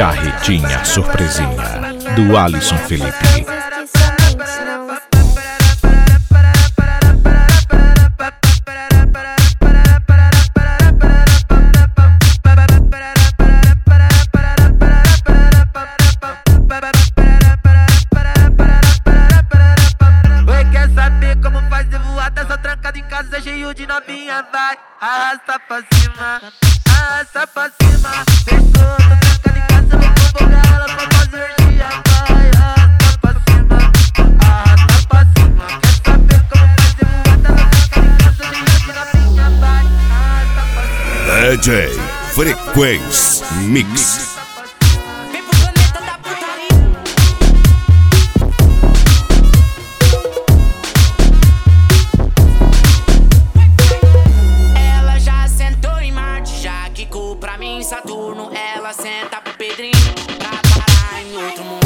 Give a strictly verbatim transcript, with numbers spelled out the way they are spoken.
Carretinha Surpresinha, do Alisson Felipe. Cheio de novinha, vai, arrasta pra cima, arrasta pra cima. Fechou, tô trancada em casa, vou convocar ela pra fazer dia, vai, arrasta pra cima, arrasta pra cima. Quer saber como fazer mulata? Tô trancada em casa, cheio de novinha, vai, arrasta pra cima. D J Frequência Mix. Pra mim, Saturno, ela senta pro Pedrinho pra parar em outro mundo.